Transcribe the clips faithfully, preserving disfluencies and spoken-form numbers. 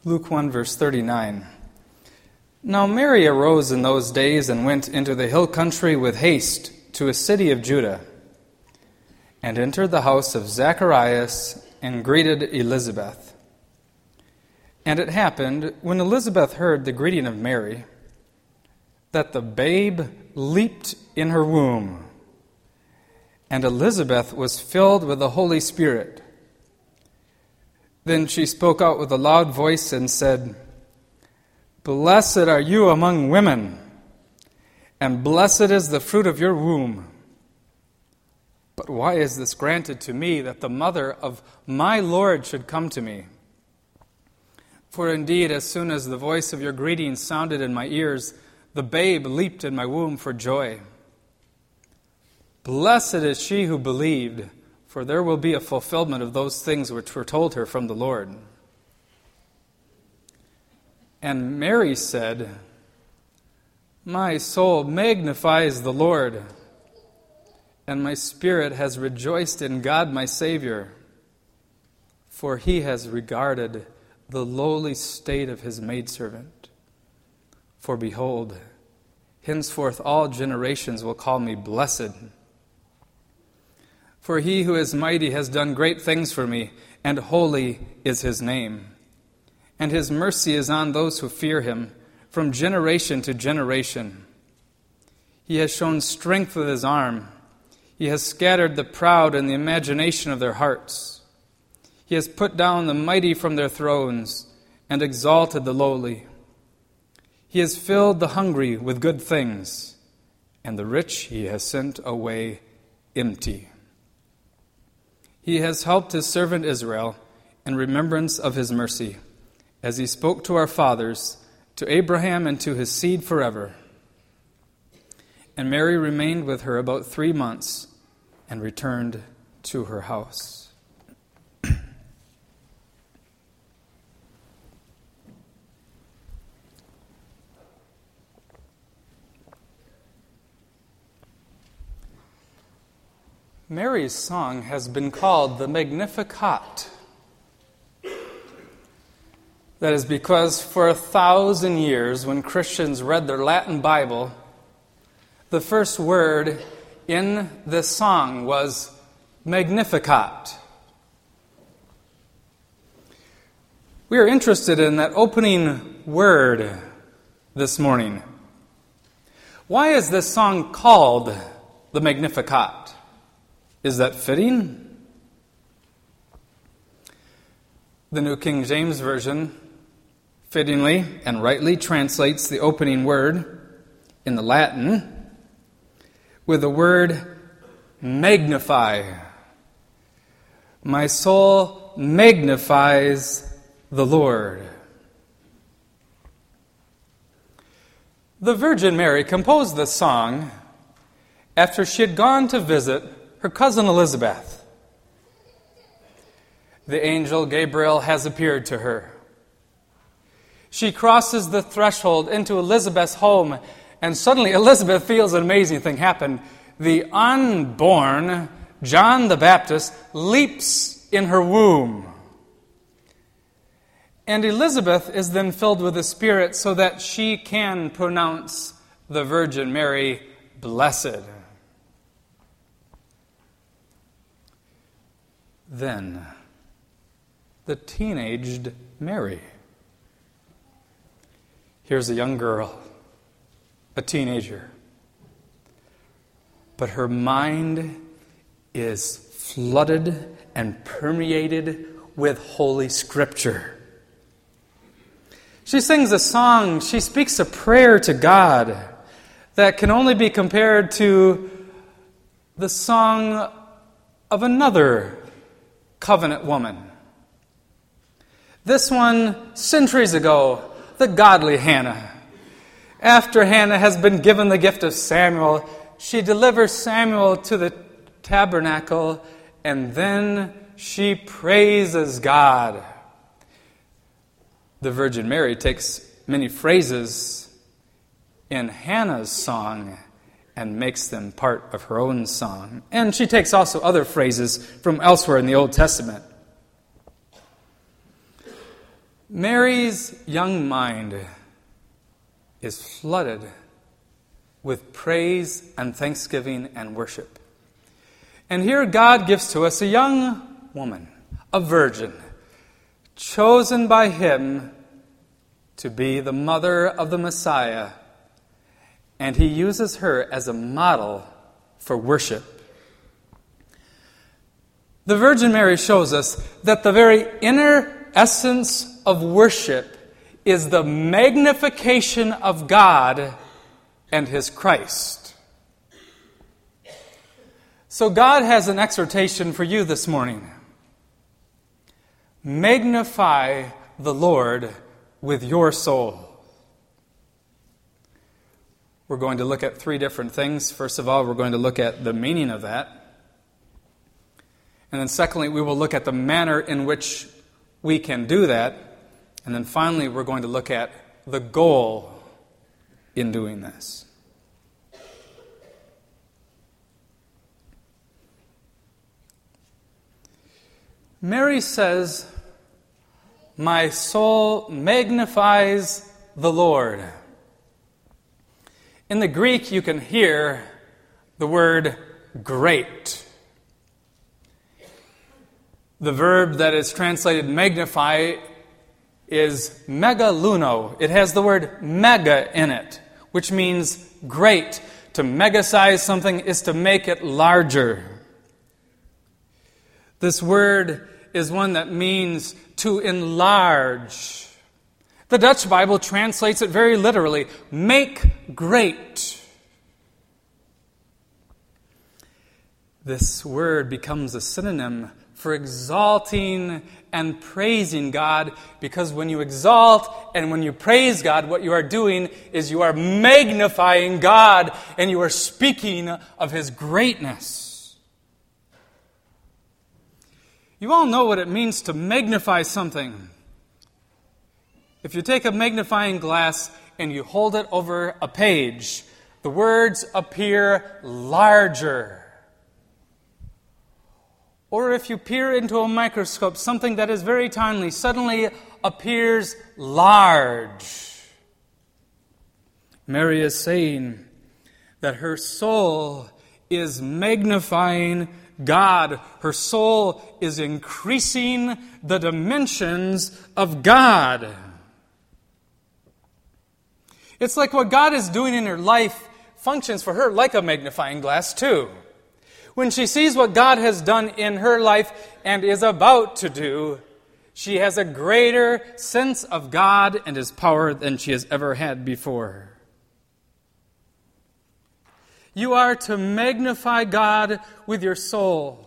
Luke one, verse thirty-nine. Now Mary arose in those days and went into the hill country with haste to a city of Judah, and entered the house of Zacharias and greeted Elizabeth. And it happened, when Elizabeth heard the greeting of Mary, that the babe leaped in her womb, and Elizabeth was filled with the Holy Spirit. Then she spoke out with a loud voice and said, "Blessed are you among women, and blessed is the fruit of your womb. But why is this granted to me, that the mother of my Lord should come to me? For indeed, as soon as the voice of your greeting sounded in my ears, the babe leaped in my womb for joy. Blessed is she who believed, for there will be a fulfillment of those things which were told her from the Lord." And Mary said, "My soul magnifies the Lord, and my spirit has rejoiced in God my Savior, for he has regarded the lowly state of his maidservant. For behold, henceforth all generations will call me blessed. For he who is mighty has done great things for me, and holy is his name. And his mercy is on those who fear him, from generation to generation. He has shown strength with his arm. He has scattered the proud in the imagination of their hearts. He has put down the mighty from their thrones, and exalted the lowly. He has filled the hungry with good things, and the rich he has sent away empty. He has helped his servant Israel in remembrance of his mercy, as he spoke to our fathers, to Abraham and to his seed forever." And Mary remained with her about three months and returned to her house. Mary's song has been called the Magnificat. That is because for a thousand years, when Christians read their Latin Bible, the first word in this song was Magnificat. We are interested in that opening word this morning. Why is this song called the Magnificat? Is that fitting? The New King James Version fittingly and rightly translates the opening word in the Latin with the word magnify. My soul magnifies the Lord. The Virgin Mary composed this song after she had gone to visit her cousin Elizabeth. The angel Gabriel has appeared to her. She crosses the threshold into Elizabeth's home, and suddenly Elizabeth feels an amazing thing happen. The unborn John the Baptist leaps in her womb. And Elizabeth is then filled with the Spirit so that she can pronounce the Virgin Mary blessed. Then, the teenaged Mary. Here's a young girl, a teenager. But her mind is flooded and permeated with Holy Scripture. She sings a song, she speaks a prayer to God that can only be compared to the song of another covenant woman. This one, centuries ago, the godly Hannah. After Hannah has been given the gift of Samuel, she delivers Samuel to the tabernacle, and then she praises God. The Virgin Mary takes many phrases in Hannah's song and makes them part of her own song. And she takes also other phrases from elsewhere in the Old Testament. Mary's young mind is flooded with praise and thanksgiving and worship. And here God gives to us a young woman, a virgin, chosen by Him to be the mother of the Messiah, and He uses her as a model for worship. The Virgin Mary shows us that the very inner essence of worship is the magnification of God and His Christ. So God has an exhortation for you this morning. Magnify the Lord with your soul. We're going to look at three different things. First of all, we're going to look at the meaning of that. And then secondly, we will look at the manner in which we can do that. And then finally, we're going to look at the goal in doing this. Mary says, "My soul magnifies the Lord." In the Greek, you can hear the word great. The verb that is translated magnify is megaluno. It has the word mega in it, which means great. To megasize something is to make it larger. This word is one that means to enlarge. The Dutch Bible translates it very literally, make great. This word becomes a synonym for exalting and praising God, because when you exalt and when you praise God, what you are doing is you are magnifying God and you are speaking of His greatness. You all know what it means to magnify something. If you take a magnifying glass and you hold it over a page, the words appear larger. Or if you peer into a microscope, something that is very tiny suddenly appears large. Mary is saying that her soul is magnifying God. Her soul is increasing the dimensions of God. It's like what God is doing in her life functions for her like a magnifying glass too. When she sees what God has done in her life and is about to do, she has a greater sense of God and His power than she has ever had before. You are to magnify God with your soul.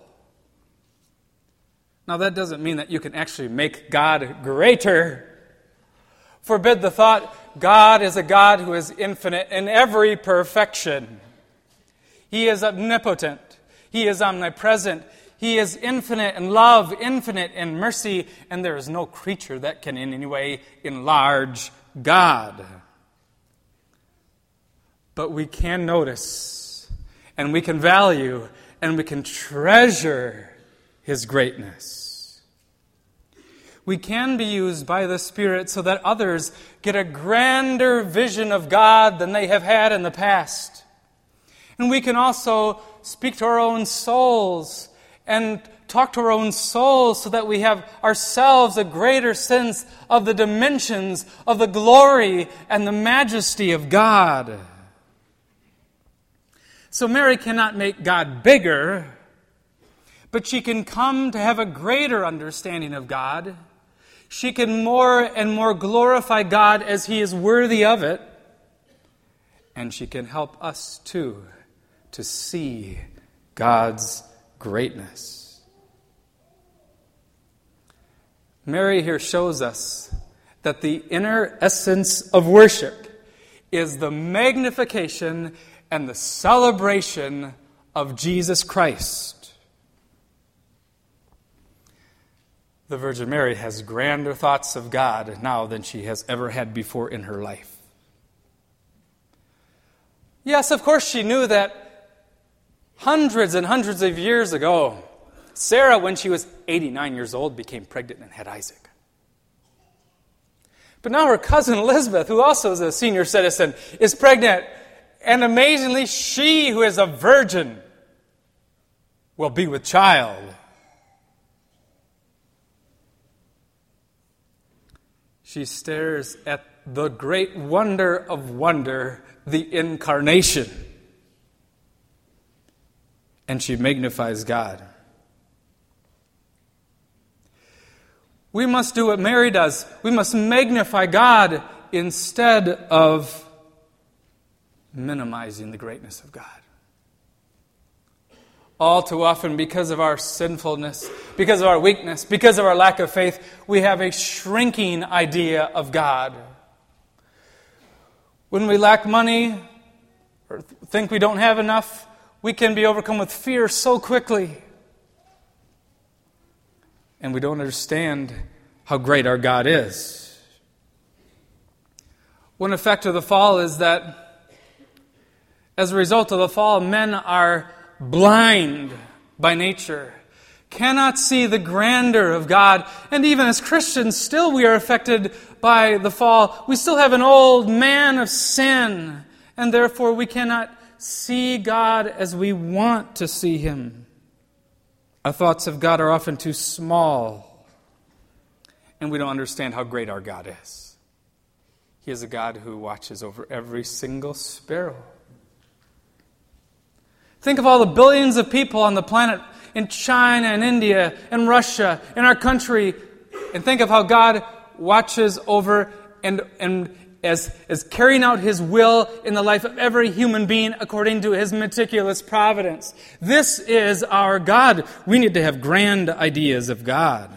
Now, that doesn't mean that you can actually make God greater. Forbid the thought, God is a God who is infinite in every perfection. He is omnipotent. He is omnipresent. He is infinite in love, infinite in mercy, and there is no creature that can in any way enlarge God. But we can notice, and we can value, and we can treasure His greatness. We can be used by the Spirit so that others get a grander vision of God than they have had in the past. And we can also speak to our own souls and talk to our own souls so that we have ourselves a greater sense of the dimensions of the glory and the majesty of God. So Mary cannot make God bigger, but she can come to have a greater understanding of God. She can more and more glorify God as He is worthy of it. And she can help us too to see God's greatness. Mary here shows us that the inner essence of worship is the magnification and the celebration of Jesus Christ. The Virgin Mary has grander thoughts of God now than she has ever had before in her life. Yes, of course she knew that hundreds and hundreds of years ago, Sarah, when she was eighty-nine years old, became pregnant and had Isaac. But now her cousin Elizabeth, who also is a senior citizen, is pregnant. And amazingly, she, who is a virgin, will be with child. She stares at the great wonder of wonder, the incarnation. And she magnifies God. We must do what Mary does. We must magnify God instead of minimizing the greatness of God. All too often, because of our sinfulness, because of our weakness, because of our lack of faith, we have a shrinking idea of God. When we lack money or think we don't have enough, we can be overcome with fear so quickly. And we don't understand how great our God is. One effect of the fall is that as a result of the fall, men are blind by nature, cannot see the grandeur of God. And even as Christians, still we are affected by the fall. We still have an old man of sin, and therefore we cannot see God as we want to see Him. Our thoughts of God are often too small, and we don't understand how great our God is. He is a God who watches over every single sparrow. Think of all the billions of people on the planet, in China and India and Russia, in our country, and think of how God watches over and, and as, as carrying out His will in the life of every human being according to His meticulous providence. This is our God. We need to have grand ideas of God.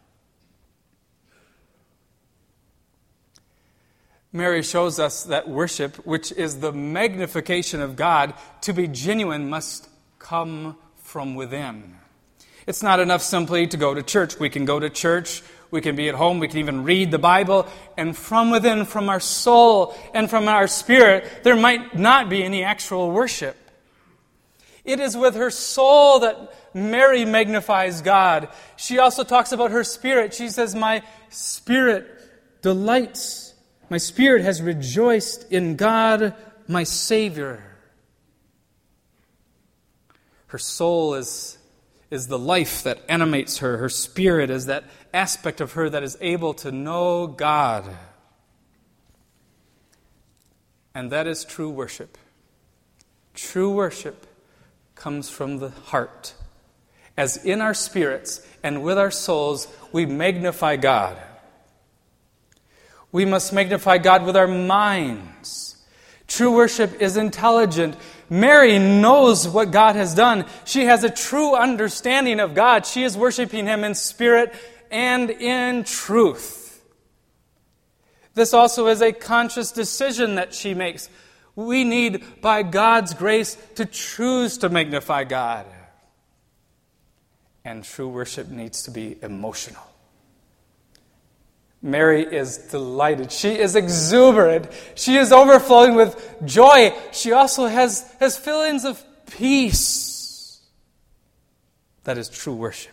Mary shows us that worship, which is the magnification of God, to be genuine must come from within. It's not enough simply to go to church. We can go to church, we can be at home, we can even read the Bible, and from within, from our soul and from our spirit, there might not be any actual worship. It is with her soul that Mary magnifies God. She also talks about her spirit. She says, "My spirit delights. My spirit has rejoiced in God, my Savior." Her soul is, is the life that animates her. Her spirit is that aspect of her that is able to know God. And that is true worship. True worship comes from the heart. As in our spirits and with our souls, we magnify God. We must magnify God with our minds. True worship is intelligent. Mary knows what God has done. She has a true understanding of God. She is worshiping Him in spirit and in truth. This also is a conscious decision that she makes. We need, by God's grace, to choose to magnify God. And true worship needs to be emotional. Mary is delighted. She is exuberant. She is overflowing with joy. She also has, has feelings of peace. That is true worship.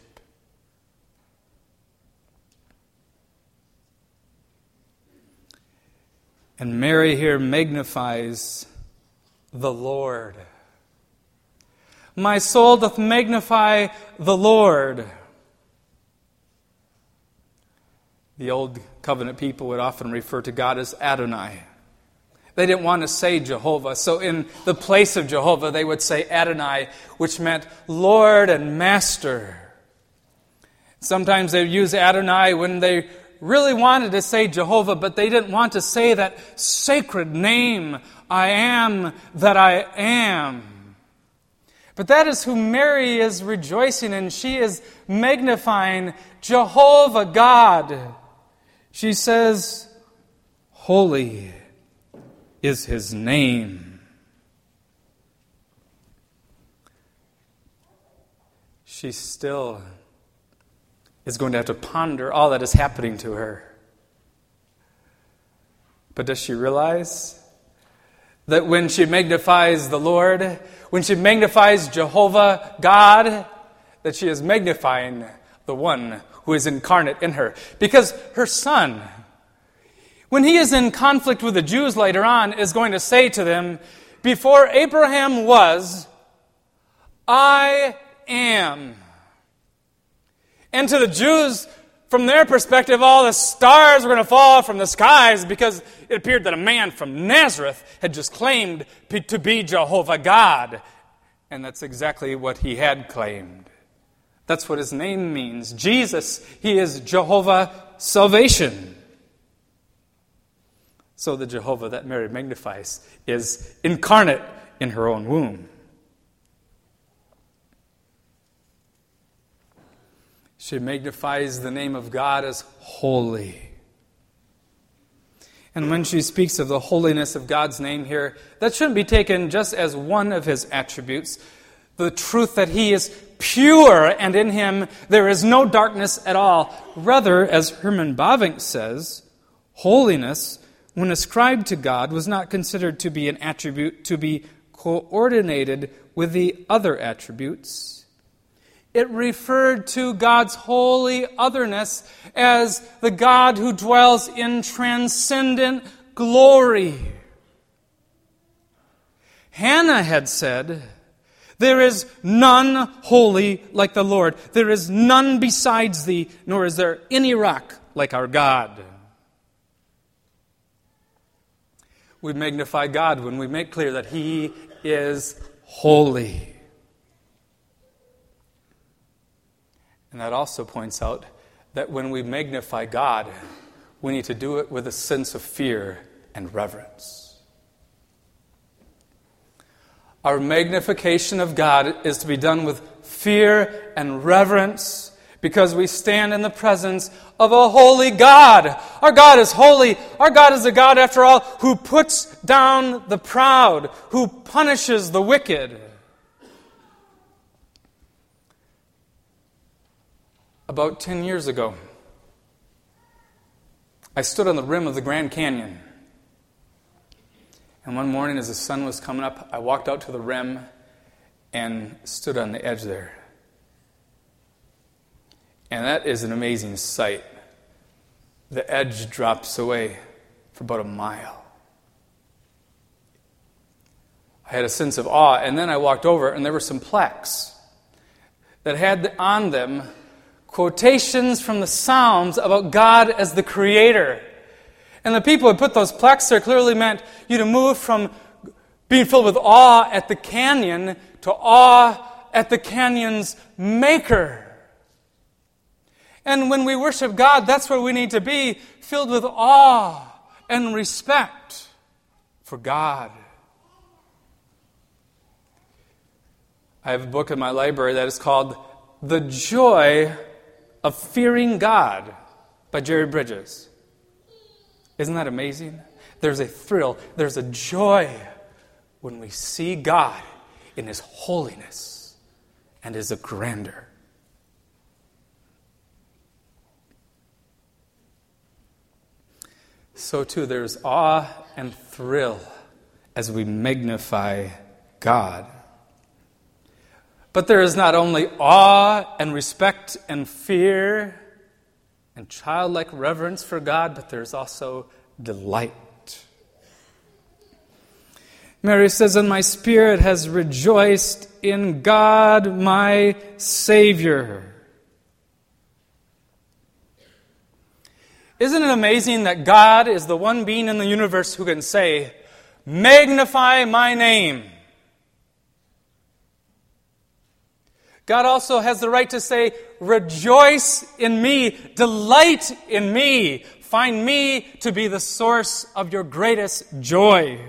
And Mary here magnifies the Lord. My soul doth magnify the Lord. The old covenant people would often refer to God as Adonai. They didn't want to say Jehovah, so in the place of Jehovah they would say Adonai, which meant Lord and Master. Sometimes they would use Adonai when they really wanted to say Jehovah, but they didn't want to say that sacred name, I am that I am. But that is who Mary is rejoicing in. She is magnifying Jehovah God. She says, holy is His name. She still is going to have to ponder all that is happening to her. But does she realize that when she magnifies the Lord, when she magnifies Jehovah God, that she is magnifying the one who is incarnate in her? Because her Son, when he is in conflict with the Jews later on, is going to say to them, before Abraham was, I am. And to the Jews, from their perspective, all the stars were going to fall from the skies because it appeared that a man from Nazareth had just claimed to be Jehovah God. And that's exactly what he had claimed. That's what his name means. Jesus, he is Jehovah Salvation. So the Jehovah that Mary magnifies is incarnate in her own womb. She magnifies the name of God as holy. And when she speaks of the holiness of God's name here, that shouldn't be taken just as one of his attributes. The truth that he is pure and in him there is no darkness at all. Rather, as Herman Bavinck says, holiness, when ascribed to God, was not considered to be an attribute to be coordinated with the other attributes. It referred to God's holy otherness as the God who dwells in transcendent glory. Hannah had said, there is none holy like the Lord. There is none besides thee, nor is there any rock like our God. We magnify God when we make clear that he is holy. And that also points out that when we magnify God, we need to do it with a sense of fear and reverence. Our magnification of God is to be done with fear and reverence because we stand in the presence of a holy God. Our God is holy. Our God is a God, after all, who puts down the proud, who punishes the wicked. About ten years ago, I stood on the rim of the Grand Canyon. And one morning as the sun was coming up, I walked out to the rim and stood on the edge there. And that is an amazing sight. The edge drops away for about a mile. I had a sense of awe, and then I walked over, and there were some plaques that had on them quotations from the Psalms about God as the Creator. And the people who put those plaques there clearly meant you to move from being filled with awe at the canyon to awe at the canyon's maker. And when we worship God, that's where we need to be, filled with awe and respect for God. I have a book in my library that is called The Joy of Fearing God by Jerry Bridges. Isn't that amazing? There's a thrill, there's a joy when we see God in his holiness and his grandeur. So too, there's awe and thrill as we magnify God. But there is not only awe and respect and fear and childlike reverence for God, but there's also delight. Mary says, and my spirit has rejoiced in God my Savior. Isn't it amazing that God is the one being in the universe who can say, magnify my name? God also has the right to say, rejoice in me, delight in me, find me to be the source of your greatest joy.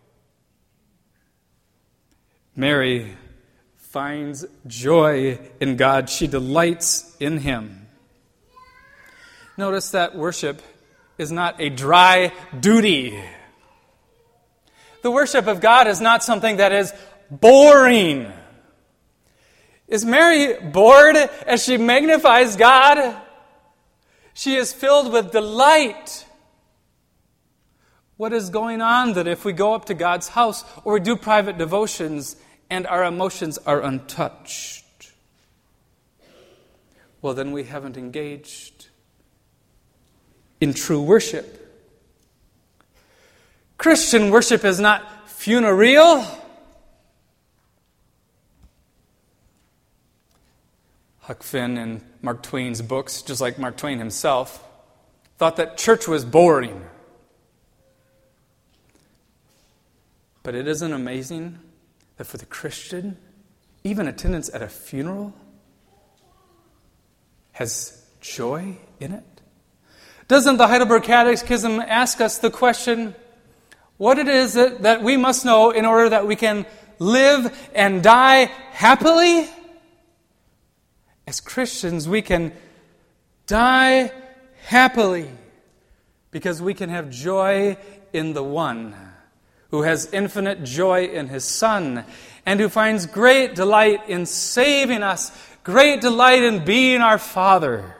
Mary finds joy in God. She delights in him. Notice that worship is not a dry duty. The worship of God is not something that is boring. Is Mary bored as she magnifies God? She is filled with delight. What is going on that if we go up to God's house or we do private devotions and our emotions are untouched? Well, then we haven't engaged in true worship. Christian worship is not funereal. Huck Finn, in Mark Twain's books, just like Mark Twain himself, thought that church was boring. But it isn't amazing that for the Christian, even attendance at a funeral has joy in it? Doesn't the Heidelberg Catechism ask us the question, what it is that, that we must know in order that we can live and die happily? As Christians, we can die happily because we can have joy in the one who has infinite joy in his Son and who finds great delight in saving us, great delight in being our Father.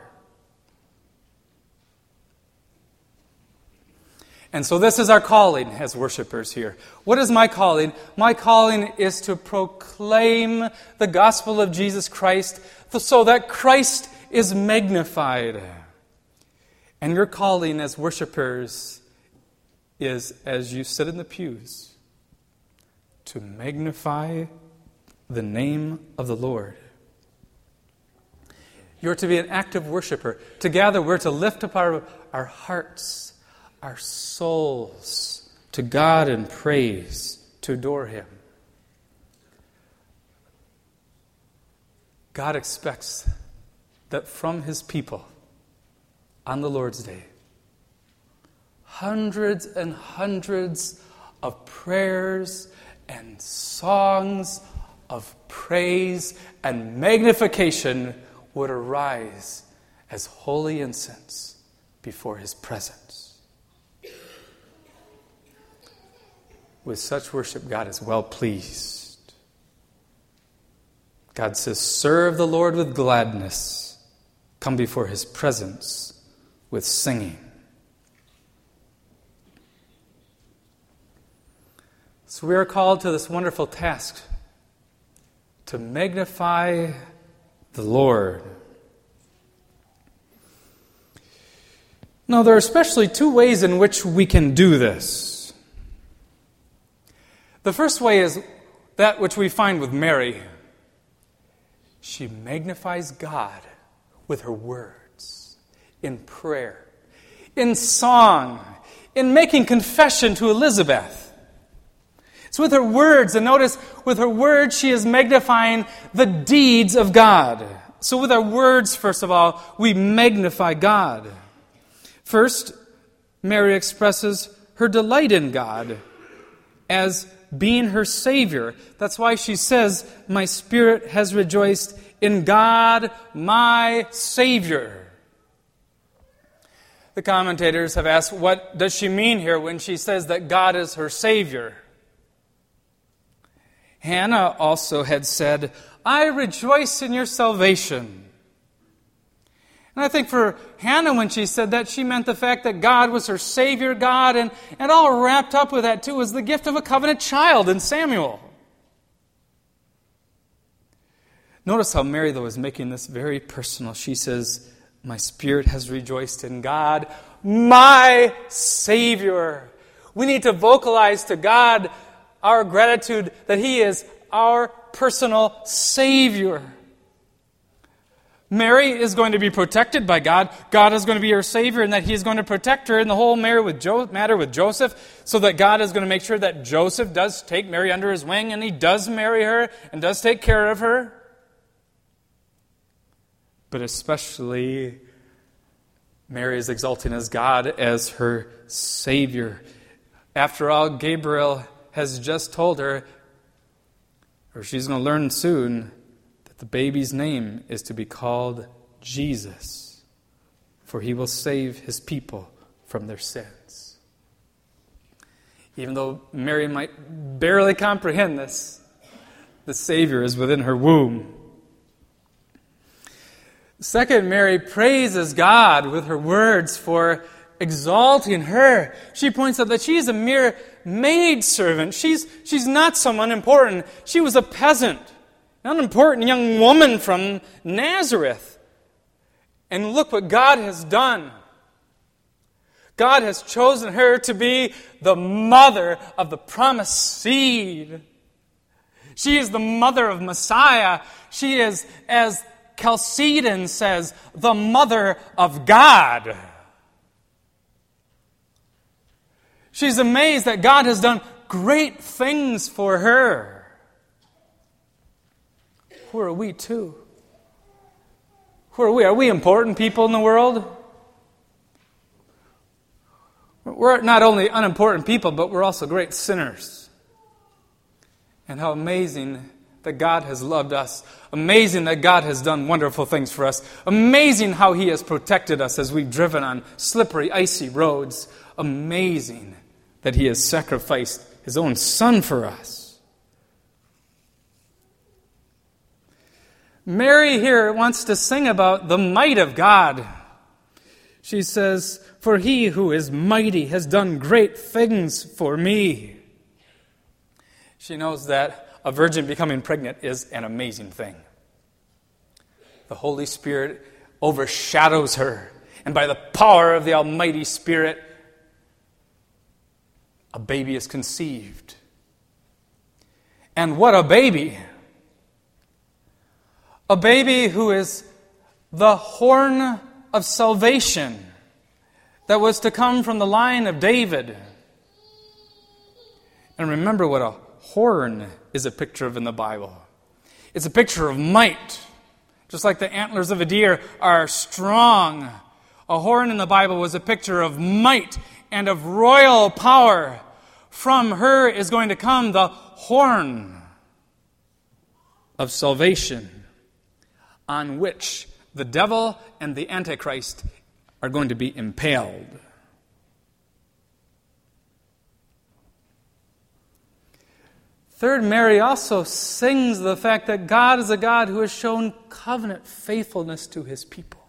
And so this is our calling as worshipers here. What is my calling? My calling is to proclaim the gospel of Jesus Christ so that Christ is magnified. And your calling as worshipers is, as you sit in the pews, to magnify the name of the Lord. You're to be an active worshiper. Together we're to lift up our, our hearts, our souls to God in praise, to adore Him. God expects that from His people on the Lord's Day, hundreds and hundreds of prayers and songs of praise and magnification would arise as holy incense before His presence. With such worship, God is well pleased. God says, serve the Lord with gladness. Come before His presence with singing. So we are called to this wonderful task to magnify the Lord. Now, there are especially two ways in which we can do this. The first way is that which we find with Mary. She magnifies God with her words, in prayer, in song, in making confession to Elizabeth. It's with her words, and notice, with her words she is magnifying the deeds of God. So with our words, first of all, we magnify God. First, Mary expresses her delight in God as being her Savior. That's why she says, my spirit has rejoiced in God, my Savior. The commentators have asked, what does she mean here when she says that God is her Savior? Hannah also had said, I rejoice in your salvation. And I think for Hannah, when she said that, she meant the fact that God was her Savior God, and, and all wrapped up with that, too, was the gift of a covenant child in Samuel. Notice how Mary, though, is making this very personal. She says, my spirit has rejoiced in God, my Savior. We need to vocalize to God our gratitude that He is our personal Savior. Mary is going to be protected by God. God is going to be her Savior, and that He is going to protect her in the whole matter with, jo- matter with Joseph, so that God is going to make sure that Joseph does take Mary under his wing, and he does marry her, and does take care of her. But especially, Mary is exalting as God as her Savior. After all, Gabriel has just told her, or she's going to learn soon, the baby's name is to be called Jesus, for He will save His people from their sins. Even though Mary might barely comprehend this, the Savior is within her womb. Second, Mary praises God with her words for exalting her. She points out that she is a mere maidservant. She's, she's not someone important. She was a peasant. An unimportant young woman from Nazareth. And look what God has done. God has chosen her to be the mother of the promised seed. She is the mother of Messiah. She is, as Chalcedon says, the mother of God. She's amazed that God has done great things for her. Who are we too? Who are we? Are we important people in the world? We're not only unimportant people, but we're also great sinners. And how amazing that God has loved us. Amazing that God has done wonderful things for us. Amazing how He has protected us as we've driven on slippery, icy roads. Amazing that He has sacrificed His own Son for us. Mary here wants to sing about the might of God. She says, "For He who is mighty has done great things for me." She knows that a virgin becoming pregnant is an amazing thing. The Holy Spirit overshadows her, and by the power of the Almighty Spirit, a baby is conceived. And what a baby! A baby who is the horn of salvation that was to come from the line of David. And remember what a horn is a picture of in the Bible. It's a picture of might. Just like the antlers of a deer are strong, a horn in the Bible was a picture of might and of royal power. From her is going to come the horn of salvation, on which the devil and the Antichrist are going to be impaled. Third, Mary also sings the fact that God is a God who has shown covenant faithfulness to His people.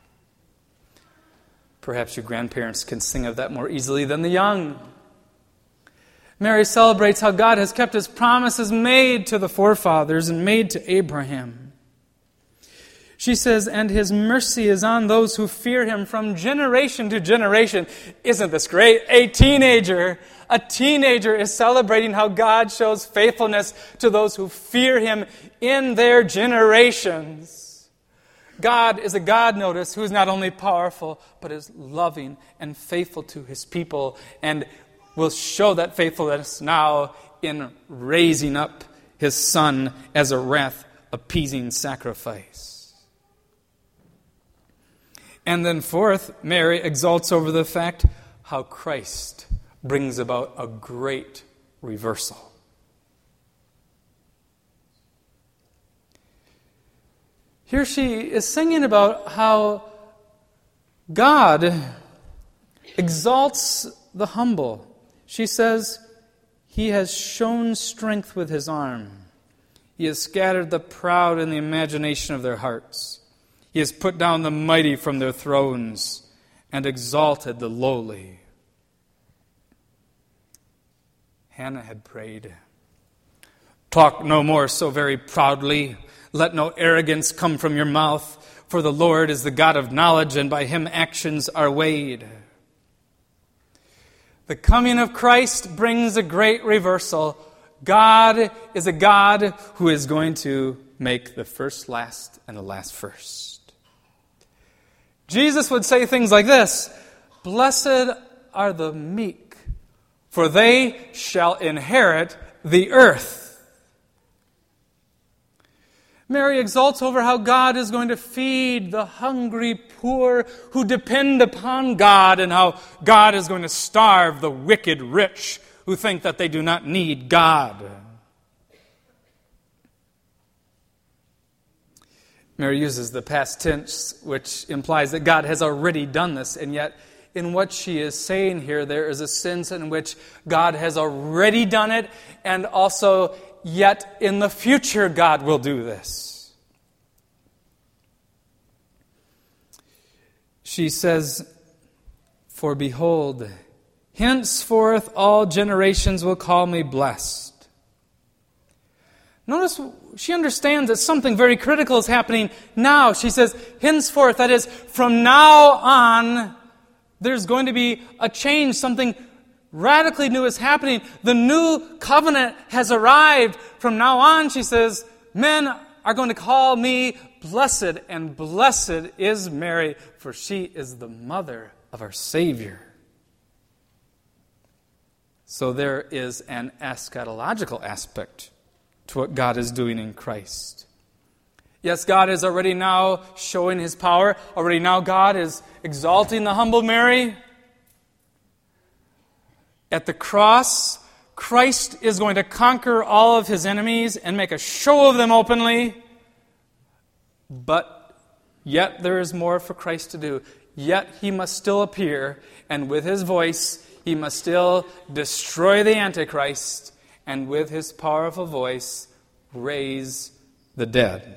Perhaps your grandparents can sing of that more easily than the young. Mary celebrates how God has kept His promises made to the forefathers and made to Abraham. She says, "And His mercy is on those who fear Him from generation to generation." Isn't this great? A teenager, a teenager is celebrating how God shows faithfulness to those who fear Him in their generations. God is a God, notice, who is not only powerful, but is loving and faithful to His people, and will show that faithfulness now in raising up His Son as a wrath-appeasing sacrifice. And then fourth, Mary exalts over the fact how Christ brings about a great reversal. Here she is singing about how God exalts the humble. She says, "He has shown strength with His arm. He has scattered the proud in the imagination of their hearts. He has put down the mighty from their thrones and exalted the lowly." Hannah had prayed, "Talk no more so very proudly. Let no arrogance come from your mouth, for the Lord is the God of knowledge, and by Him actions are weighed." The coming of Christ brings a great reversal. God is a God who is going to make the first last and the last first. Jesus would say things like this, "Blessed are the meek, for they shall inherit the earth." Mary exalts over how God is going to feed the hungry poor who depend upon God, and how God is going to starve the wicked rich who think that they do not need God. Mary uses the past tense, which implies that God has already done this, and yet in what she is saying here, there is a sense in which God has already done it, and also yet in the future God will do this. She says, "For behold, henceforth all generations will call me blessed." Notice she understands that something very critical is happening now. She says, henceforth, that is, from now on, There's going to be a change. Something radically new is happening. The new covenant has arrived. From now on, she says, men are going to call me blessed, and blessed is Mary, for she is the mother of our Savior. So there is an eschatological aspect to what God is doing in Christ. Yes, God is already now showing His power. Already now God is exalting the humble Mary. At the cross, Christ is going to conquer all of His enemies and make a show of them openly. But yet there is more for Christ to do. Yet He must still appear, and with His voice, He must still destroy the Antichrist, and with His powerful voice, raise the dead.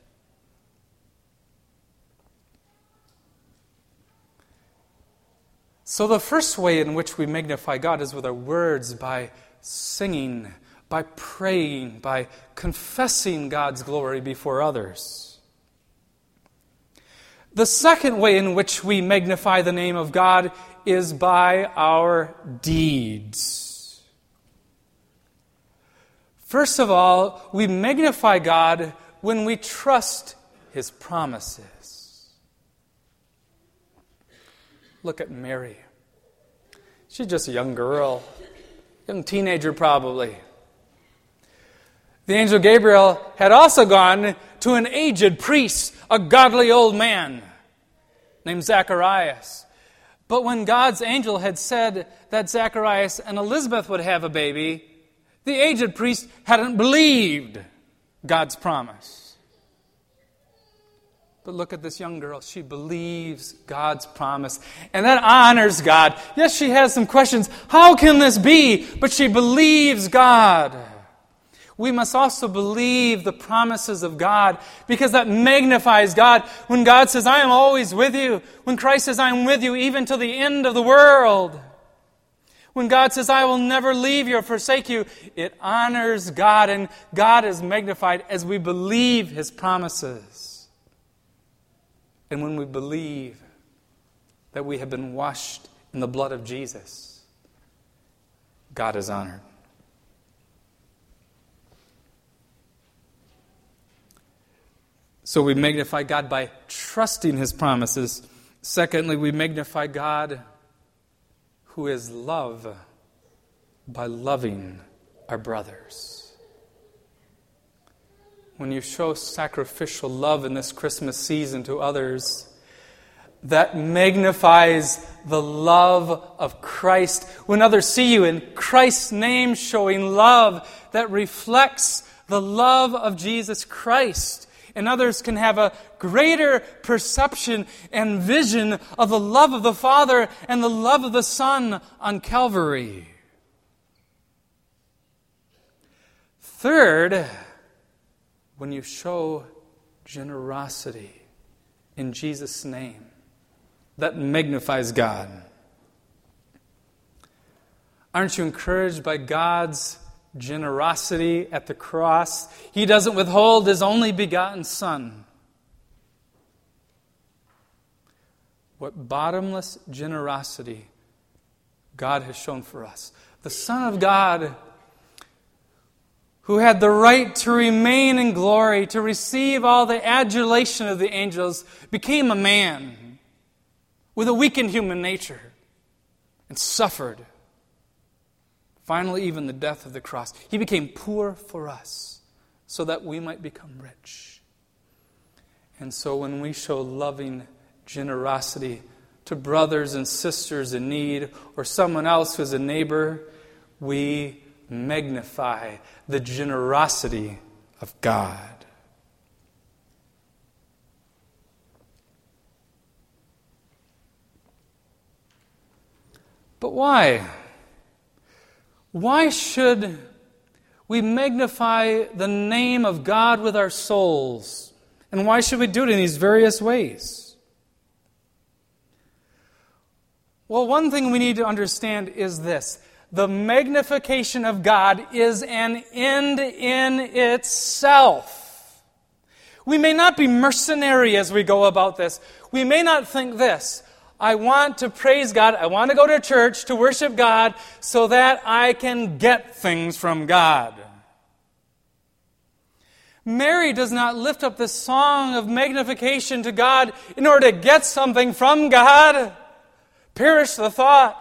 So the first way in which we magnify God is with our words, by singing, by praying, by confessing God's glory before others. The second way in which we magnify the name of God is by our deeds. First of all, we magnify God when we trust His promises. Look at Mary. She's just a young girl, young teenager probably. The angel Gabriel had also gone to an aged priest, a godly old man named Zacharias. But when God's angel had said that Zacharias and Elizabeth would have a baby, the aged priest hadn't believed God's promise. But look at this young girl. She believes God's promise. And that honors God. Yes, she has some questions. How can this be? But she believes God. We must also believe the promises of God, because that magnifies God. When God says, I am always with you. When Christ says, I am with you even to the end of the world. When God says, I will never leave you or forsake you, it honors God, and God is magnified as we believe His promises. And when we believe that we have been washed in the blood of Jesus, God is honored. So we magnify God by trusting His promises. Secondly, we magnify God, who is love, by loving our brothers. When you show sacrificial love in this Christmas season to others, that magnifies the love of Christ. When others see you in Christ's name showing love, that reflects the love of Jesus Christ. And others can have a greater perception and vision of the love of the Father and the love of the Son on Calvary. Third, when you show generosity in Jesus' name, that magnifies God. Aren't you encouraged by God's generosity at the cross? He doesn't withhold His only begotten Son. What bottomless generosity God has shown for us. The Son of God, who had the right to remain in glory, to receive all the adulation of the angels, became a man with a weakened human nature and suffered. Finally, even the death of the cross. He became poor for us so that we might become rich. And so when we show loving generosity to brothers and sisters in need, or someone else who's a neighbor, we magnify the generosity of God. But why? Why should we magnify the name of God with our souls? And why should we do it in these various ways? Well, one thing we need to understand is this. The magnification of God is an end in itself. We may not be mercenary as we go about this. We may not think this. I want to praise God. I want to go to church to worship God so that I can get things from God. Mary does not lift up this song of magnification to God in order to get something from God. Perish the thought.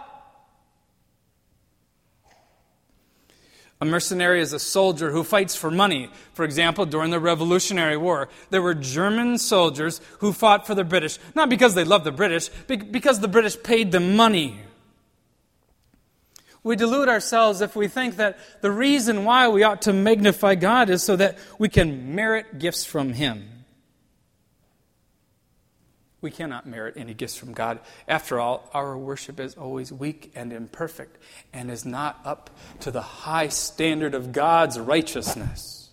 A mercenary is a soldier who fights for money. For example, during the Revolutionary War, there were German soldiers who fought for the British, not because they loved the British, but because the British paid them money. We delude ourselves if we think that the reason why we ought to magnify God is so that we can merit gifts from Him. We cannot merit any gifts from God. After all, our worship is always weak and imperfect and is not up to the high standard of God's righteousness.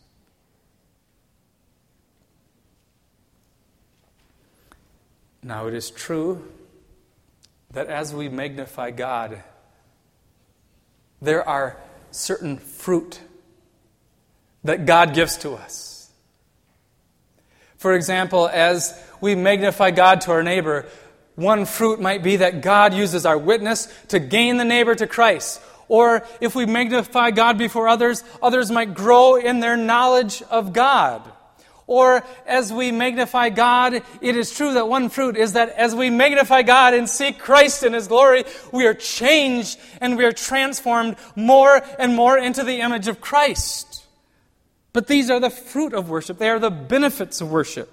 Now, it is true that as we magnify God, there are certain fruit that God gives to us. For example, as we magnify God to our neighbor, one fruit might be that God uses our witness to gain the neighbor to Christ. Or if we magnify God before others, others might grow in their knowledge of God. Or as we magnify God, it is true that one fruit is that as we magnify God and seek Christ in His glory, we are changed and we are transformed more and more into the image of Christ. But these are the fruit of worship. They are the benefits of worship.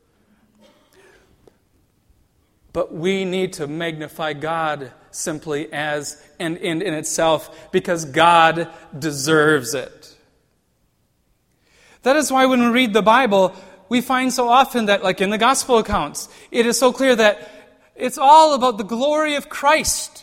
But we need to magnify God simply as an end in itself because God deserves it. That is why when we read the Bible, we find so often that, like in the gospel accounts, it is so clear that it's all about the glory of Christ.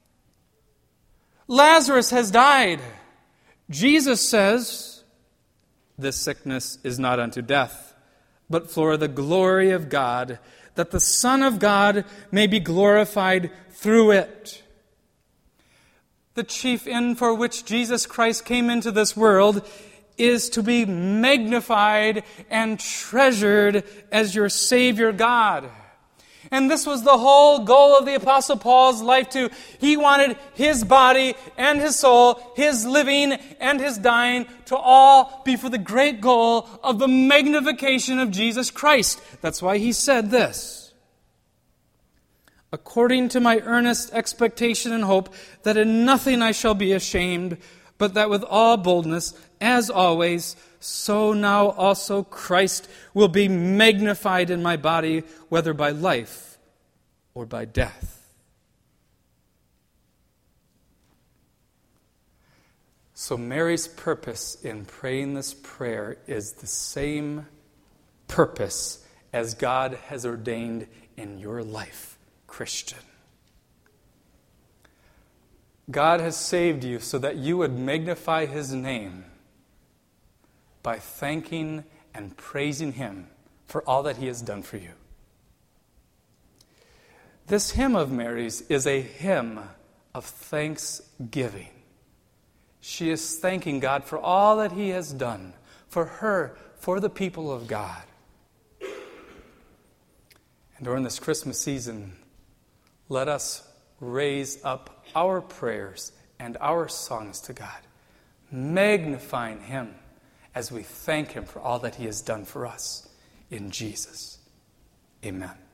Lazarus has died. Jesus says, "This sickness is not unto death, but for the glory of God, that the Son of God may be glorified through it." The chief end for which Jesus Christ came into this world is to be magnified and treasured as your Savior God. And this was the whole goal of the Apostle Paul's life too. He wanted his body and his soul, his living and his dying, to all be for the great goal of the magnification of Jesus Christ. That's why he said this: "According to my earnest expectation and hope, that in nothing I shall be ashamed, but that with all boldness, as always, so now also Christ will be magnified in my body, whether by life or by death." So Mary's purpose in praying this prayer is the same purpose as God has ordained in your life, Christian. God has saved you so that you would magnify His name by thanking and praising Him for all that He has done for you. This hymn of Mary's is a hymn of thanksgiving. She is thanking God for all that He has done for her, for the people of God. And during this Christmas season, let us raise up our prayers and our songs to God, magnifying Him as we thank Him for all that He has done for us in Jesus. Amen.